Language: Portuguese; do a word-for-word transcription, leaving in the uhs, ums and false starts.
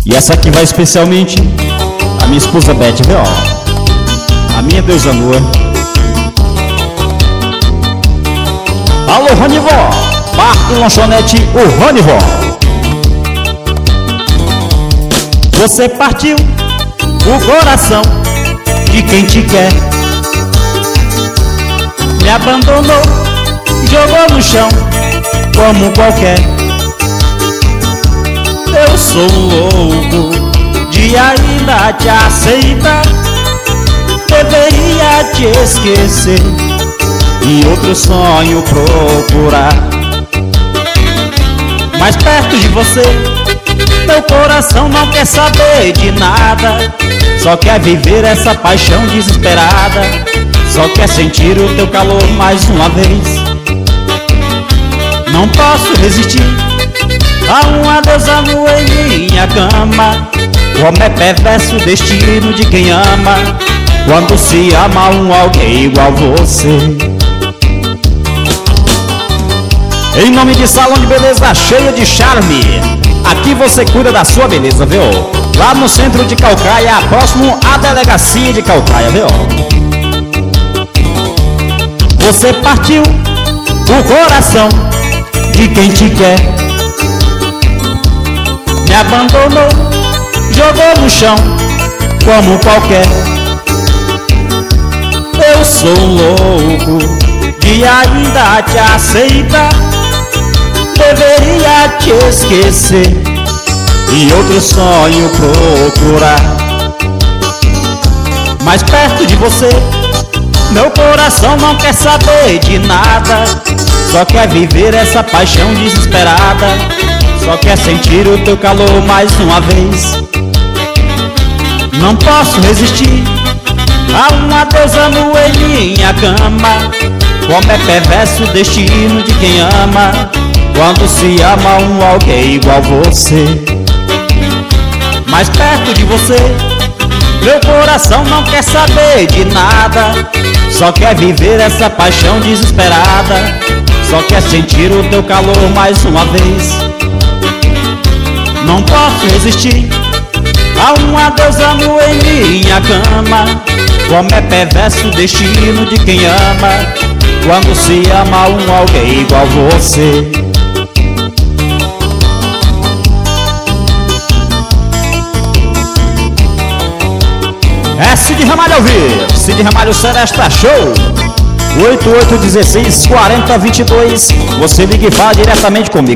E essa aqui vai especialmente a minha esposa Beth, viu? A minha deusa nua. Alô, Ronivó, bar e lanchonete, o Ronivó. Você partiu o coração de quem te quer, me abandonou, jogou no chão como qualquer. Eu sou louco de ainda te aceitar, deveria te esquecer e outro sonho procurar. Mas perto de você, meu coração não quer saber de nada, só quer viver essa paixão desesperada, só quer sentir o teu calor mais uma vez. Não posso resistir a um adeus à lua em minha cama. Como é perverso o destino de quem ama, quando se ama um alguém igual você. Em nome de Salão de Beleza Cheio de Charme, aqui você cuida da sua beleza, viu? Lá no centro de Caucaia, próximo à delegacia de Caucaia, viu? Você partiu o coração de quem te quer, me abandonou, jogou no chão como qualquer. Eu sou louco de ainda te aceitar, deveria te esquecer e outro sonho procurar. Mas perto de você, meu coração não quer saber de nada, só quer viver essa paixão desesperada, só quer sentir o teu calor mais uma vez. Não posso resistir a uma deusa nua em minha cama. Como é perverso o destino de quem ama, quando se ama um alguém igual você. Mas perto de você, meu coração não quer saber de nada, só quer viver essa paixão desesperada, só quer sentir o teu calor mais uma vez. Não posso resistir a um adeus à lua em minha cama. Como é perverso o destino de quem ama, quando se ama um alguém igual você. É Cid Ramalho ao vivo, Cid Ramalho Seresta Show, oito oito um seis, quatro zero dois dois. Você liga e fala diretamente comigo.